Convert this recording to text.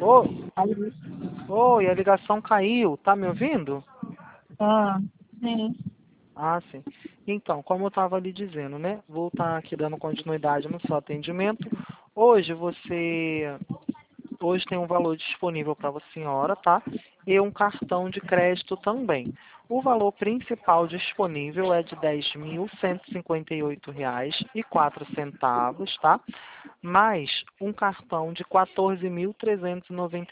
Ô, Alô? oi, a ligação caiu. Tá me ouvindo? Ah, sim. Ah, sim. Então, como eu estava lhe dizendo, né? Vou estar aqui dando continuidade no seu atendimento. Hoje você Hoje tem um valor disponível para a senhora, tá? E um cartão de crédito também. O valor principal disponível é de R$ 10.158,04, tá? Mais um cartão de R$ 14.390